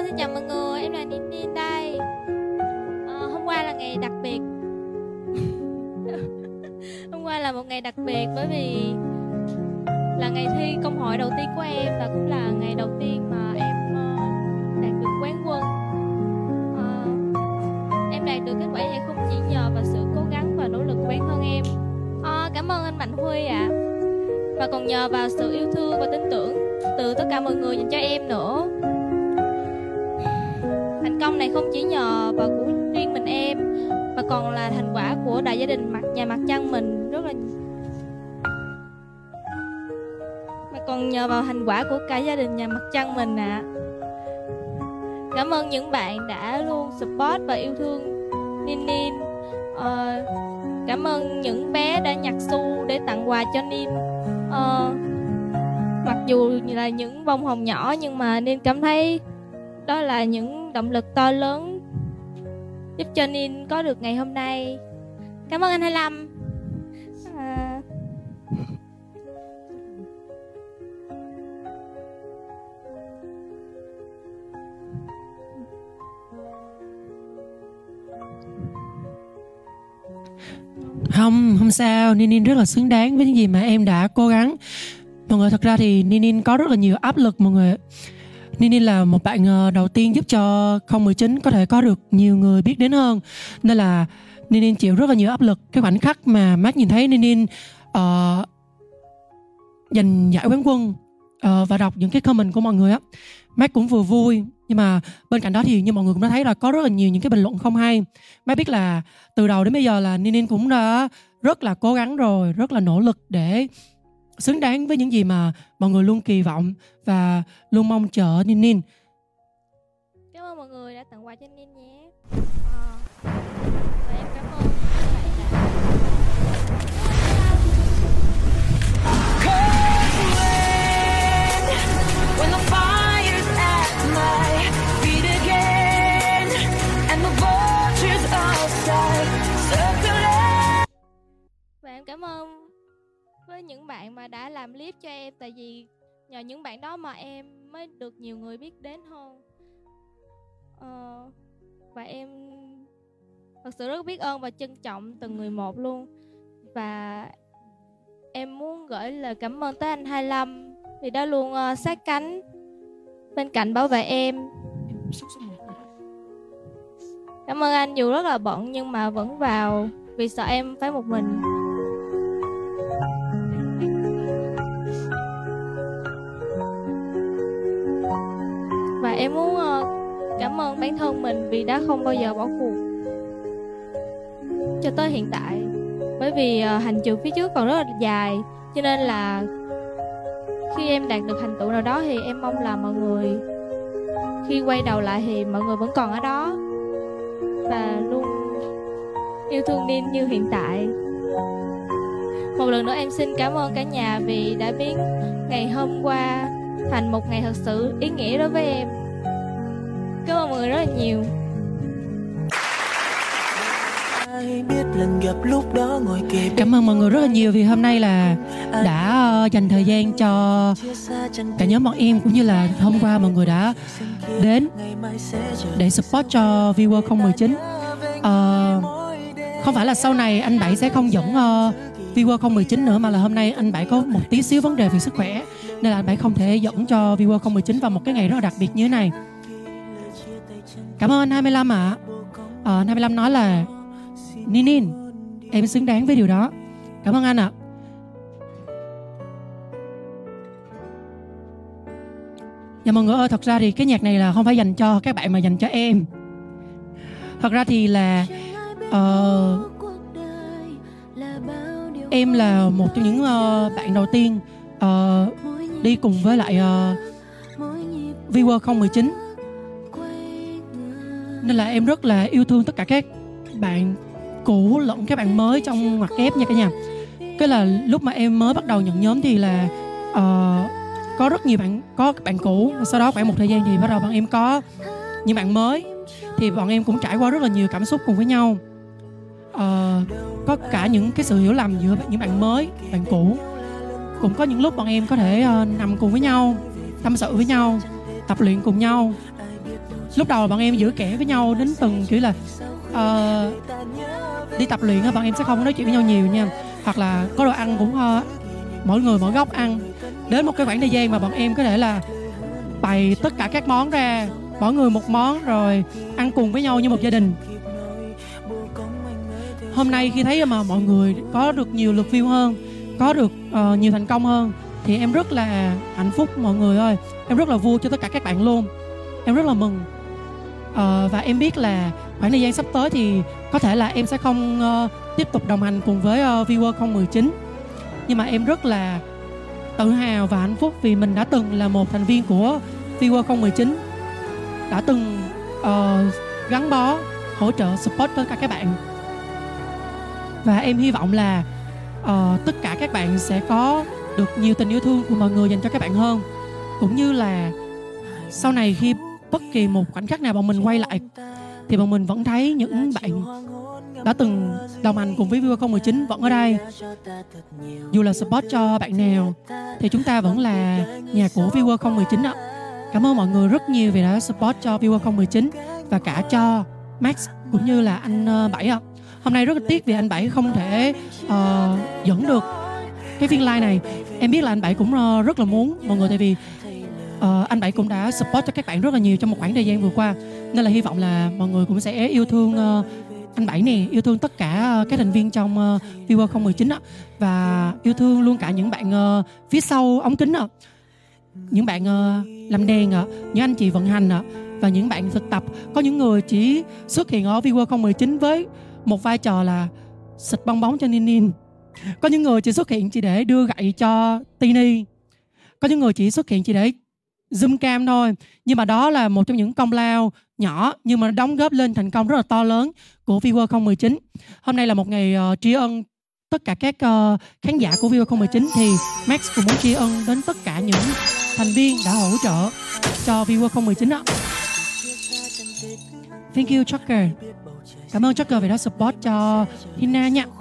xin chào mọi người, em là Ninh đây. Hôm qua là ngày đặc biệt. Hôm qua là một ngày đặc biệt bởi vì là ngày thi công hội đầu tiên của em và cũng là ngày đầu tiên mà em đạt được quán quân. Em đạt được kết quả này không chỉ nhờ vào sự cố gắng và nỗ lực của bản thân em. Cảm ơn anh Mạnh Huy ạ. Và còn nhờ vào sự yêu thương và tin tưởng từ tất cả mọi người dành cho em nữa. Thành công này không chỉ nhờ vào của riêng mình em mà còn là thành quả của đại gia đình nhà mặt trăng mình rất là, mà còn nhờ vào thành quả của cả gia đình nhà mặt trăng mình ạ. Cảm ơn những bạn đã luôn support và yêu thương Ninh. Cảm ơn những bé đã nhặt xu để tặng quà cho Ninh. Mặc dù là những bông hồng nhỏ nhưng mà Ninh cảm thấy đó là những động lực to lớn giúp cho Ninh có được ngày hôm nay. Cảm ơn anh 25. Không sao, Ninh rất là xứng đáng với những gì mà em đã cố gắng. Mọi người, thật ra thì Ninh có rất là nhiều áp lực mọi người. Ninh là một bạn đầu tiên giúp cho 019 có thể có được nhiều người biết đến hơn. Nên là Ninh chịu rất là nhiều áp lực. Cái khoảnh khắc mà Mark nhìn thấy Ninh giành giải quán quân và đọc những cái comment của mọi người á, Mark cũng vừa vui. Nhưng mà bên cạnh đó thì như mọi người cũng đã thấy là có rất là nhiều những cái bình luận không hay. Mark biết là từ đầu đến bây giờ là Ninh cũng đã rất là cố gắng rồi, rất là nỗ lực để xứng đáng với những gì mà mọi người luôn kỳ vọng và luôn mong chờ Ninh. Cảm ơn mọi người đã tặng quà cho Ninh nhé. Và em cảm ơn các bạn đã và em cảm ơn với những bạn mà đã làm clip cho em, tại vì nhờ những bạn đó mà em mới được nhiều người biết đến hơn. Và em thật sự rất biết ơn và trân trọng từng người một luôn. Và em muốn gửi lời cảm ơn tới anh 25 vì đã luôn sát cánh bên cạnh bảo vệ em. Cảm ơn anh dù rất là bận nhưng mà vẫn vào vì sợ em phải một mình. Và em muốn cảm ơn bản thân mình vì đã không bao giờ bỏ cuộc cho tới hiện tại. Bởi vì hành trình phía trước còn rất là dài, cho nên là khi em đạt được thành tựu nào đó thì em mong là mọi người khi quay đầu lại thì mọi người vẫn còn ở đó và luôn yêu thương Ninh như hiện tại. Một lần nữa em xin cảm ơn cả nhà vì đã biến ngày hôm qua thành một ngày thật sự ý nghĩa đối với em. Cảm ơn mọi người rất là nhiều. Cảm ơn mọi người rất là nhiều vì hôm nay là đã dành thời gian cho cả nhóm bọn em, cũng như là hôm qua mọi người đã đến để support cho viewer 019. Không phải là sau này anh Bảy sẽ không dẫn viewer 019 nữa, mà là hôm nay anh Bảy có một tí xíu vấn đề về sức khỏe nên là anh Bảy không thể dẫn cho viewer 019 vào một cái ngày rất là đặc biệt như thế này. Cảm ơn anh 25 ạ. Anh 25 nói là Ninh, em xứng đáng với điều đó. Cảm ơn anh ạ. Dạ mọi người ơi, thật ra thì cái nhạc này là không phải dành cho các bạn mà dành cho em. Thật ra thì là em là một trong những bạn đầu tiên đi cùng với lại viewer 019, nên là em rất là yêu thương tất cả các bạn cũ lẫn các bạn mới trong ngoặc kép nha cả nhà. Cái là lúc mà em mới bắt đầu nhận nhóm thì là có rất nhiều bạn, có các bạn cũ, sau đó khoảng một thời gian thì bắt đầu bọn em có những bạn mới, thì bọn em cũng trải qua rất là nhiều cảm xúc cùng với nhau. Có cả những cái sự hiểu lầm giữa những bạn mới, bạn cũ. Cũng có những lúc bọn em có thể nằm cùng với nhau, tâm sự với nhau, tập luyện cùng nhau. lúc đầu bọn em giữ kẽ với nhau đến từng kiểu là đi tập luyện á, bọn em sẽ không nói chuyện với nhau nhiều nha, hoặc là có đồ ăn cũng mỗi người mỗi góc ăn. Đến một cái khoảng thời gian mà bọn em có thể là bày tất cả các món ra, mỗi người một món rồi ăn cùng với nhau như một gia đình. Hôm nay khi thấy mà mọi người có được nhiều lượt view hơn, có được nhiều thành công hơn, thì em rất là hạnh phúc mọi người ơi. Em rất là vui cho tất cả các bạn luôn. Em rất là mừng. Và em biết là khoảng thời gian sắp tới thì có thể là em sẽ không tiếp tục đồng hành cùng với Viewer 019. Nhưng mà em rất là tự hào và hạnh phúc vì mình đã từng là một thành viên của Viewer 019, đã từng gắn bó, hỗ trợ, support tất cả các bạn. Và em hy vọng là tất cả các bạn sẽ có được nhiều tình yêu thương của mọi người dành cho các bạn hơn. Cũng như là sau này khi bất kỳ một khoảnh khắc nào bọn mình quay lại thì bọn mình vẫn thấy những bạn đã từng đồng hành cùng với Viewer 019 vẫn ở đây. Dù là support cho bạn nào thì chúng ta vẫn là nhà của Viewer 019 ạ. Cảm ơn mọi người rất nhiều vì đã support cho Viewer 019 và cả cho Max cũng như là anh Bảy ạ. Hôm nay rất là tiếc vì anh Bảy không thể dẫn được cái phiên live này. Em biết là anh Bảy cũng rất là muốn mọi người, tại vì anh Bảy cũng đã support cho các bạn rất là nhiều trong một khoảng thời gian vừa qua. Nên là hy vọng là mọi người cũng sẽ yêu thương anh Bảy nè, yêu thương tất cả các thành viên trong Viewer 019 á, và yêu thương luôn cả những bạn phía sau ống kính á, những bạn làm đèn ạ, những anh chị vận hành ạ, và những bạn thực tập. Có những người chỉ xuất hiện ở Viewer 019 với một vai trò là xịt bong bóng cho Nin. Có những người chỉ xuất hiện chỉ để đưa gậy cho Tini. Có những người chỉ xuất hiện chỉ để zoom cam thôi. Nhưng mà đó là một trong những công lao nhỏ nhưng mà đóng góp lên thành công rất là to lớn của Viewer 019. Hôm nay là một ngày tri ân tất cả các khán giả của Viewer 019, thì Max cũng muốn tri ân đến tất cả những thành viên đã hỗ trợ cho Viewer 019 đó. Thank you Chucker. Cảm ơn Chucker vì đã support cho Hina nha.